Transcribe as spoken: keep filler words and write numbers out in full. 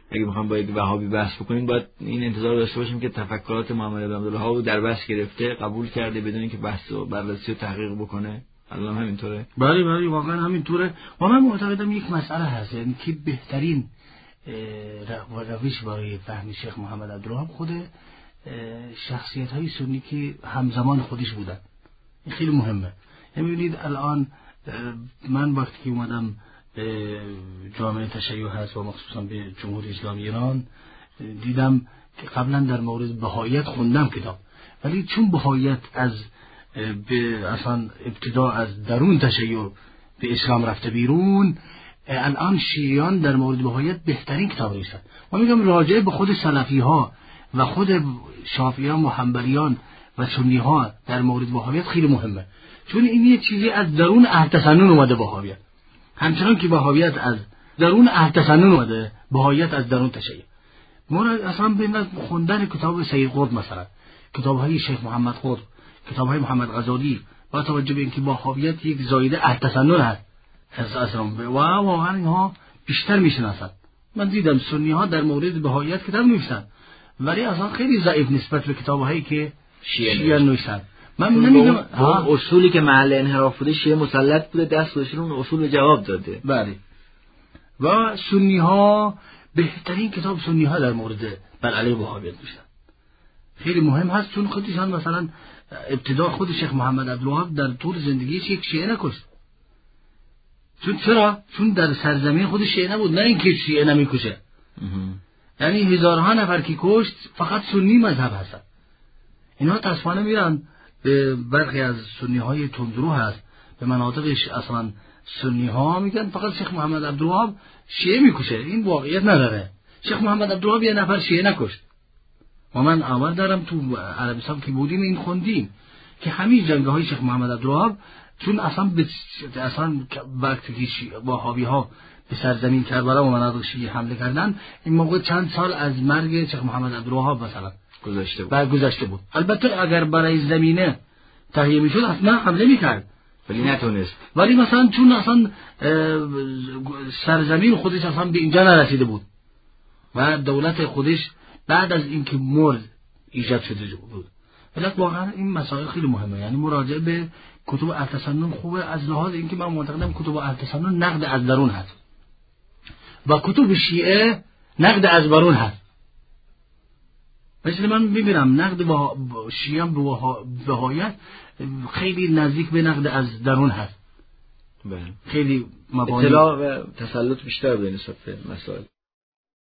اگه بخوام با یک وهابی بحث بکنیم باید این انتظار داشته باشیم که تفکرات محمد بن عبدالوهاب رو در بس گرفته قبول کرده بدون اینکه بحث و بررسی و تحقیق بکنه. الان همینطوره؟ بله بله واقعا همینطوره. و من معتقدم یک مسئله هست، یعنی که بهترین روش برای فهم شیخ محمد عبدالوهاب خود شخصیت های سنی که همزمان خودش بودن. این خیلی مهمه. یعنی ببینید الان من وقتی که اومدم به جامعه تشیع هست و مخصوصا به جمهوری اسلامی ایران دیدم که قبلا در مورد بهاییت خوندم کتاب، ولی چون بهاییت از به اصلا ابتدا از درون تشیع به اسلام رفته بیرون، الان شیعیان در مورد بهاییت بهترین کتاب نوشتن. من میگم راجع به خود سلفی ها و خود شافعیان و حنبلیان و سنی ها در مورد بهاییت خیلی مهمه، چون این یه چیزی از درون اهل تسنن اومده بهاییت. همچنان که بهاییت از درون اهل تسنن اومده، بهاییت از درون تشیع. ما اصلا به خوندن کتاب سید قطب مثلا، کتاب‌های شیخ محمد قطب، کتاب‌های محمد غزالی، با توجه به اینکه بهاییت یک زایده اهل تسنن هست اصلا و واقعا اینها بیشتر میشناسن. من دیدم سنی ها در مورد بهاییت کتاب نوشتن ولی اصلا خیلی ضعیف نسبت به کتاب‌هایی که شیعه نوشتن. من نمیدونم اصولی که محل انحراف بوده شیعه مسلط بوده، دست گذاشته اون اصول جواب داده. بله. و سنی ها بهترین کتاب سنی ها در مورد بر علیه بهاییت نوشتن. خیلی مهم هست، چون خودشان مثلا ابتدا خود شیخ محمد عبدالوهاب در طول زندگیش یک شیعه نکشت. چون چرا؟ چون در سرزمین خود شیعه نبود، نه اینکه شیعه نمیکشه. یعنی هزارها نفر که کشت فقط سنی مذهب هستن. اینا تصفانه میرن به برخی از سنی های تندرو هست به مناطقش اصلا سنی ها میگن فقط شیخ محمد عبدالوهاب شیعه میکشه. این واقعیت نداره. شیخ محمد عبدالوهاب یه نفر شیعه نکشت. و من آمد دارم تو عربستان که بودیم این خوندیم که همین جنگ های شیخ محمد عبدالوهاب، چون اصلا ب... اصلا وقتی که وهابی ها به سرزمین کربلا و مناطق شیعه حمله کردن، این موقع چند سال از مرگ شیخ محمد عبدالوهاب مثلا گذشته بود. بعد گذشته بود. البته اگر برای زمینه تهیه میشد اصلا حمله میکرد ولی نتونست. ولی مثلا چون اصلا سرزمین خودش اصلا به اینجا نرسیده بود و دولت خودش بعد از اینکه مرد ایجاد شده بود. ولی واقعا این مسائل خیلی مهمه. یعنی مراجعه به کتب اهل تسنن خوبه، از لحاظ اینکه من معتقدم کتب اهل تسنن نقد از درون هست و کتب شیعه نقد از برون هست. مثل من میبینم نقد با شیعه به بهاییت خیلی نزدیک به نقد از درون هست. بله. خیلی مبانی اطلاع و تسلط بیشتر به نسبت مسائل.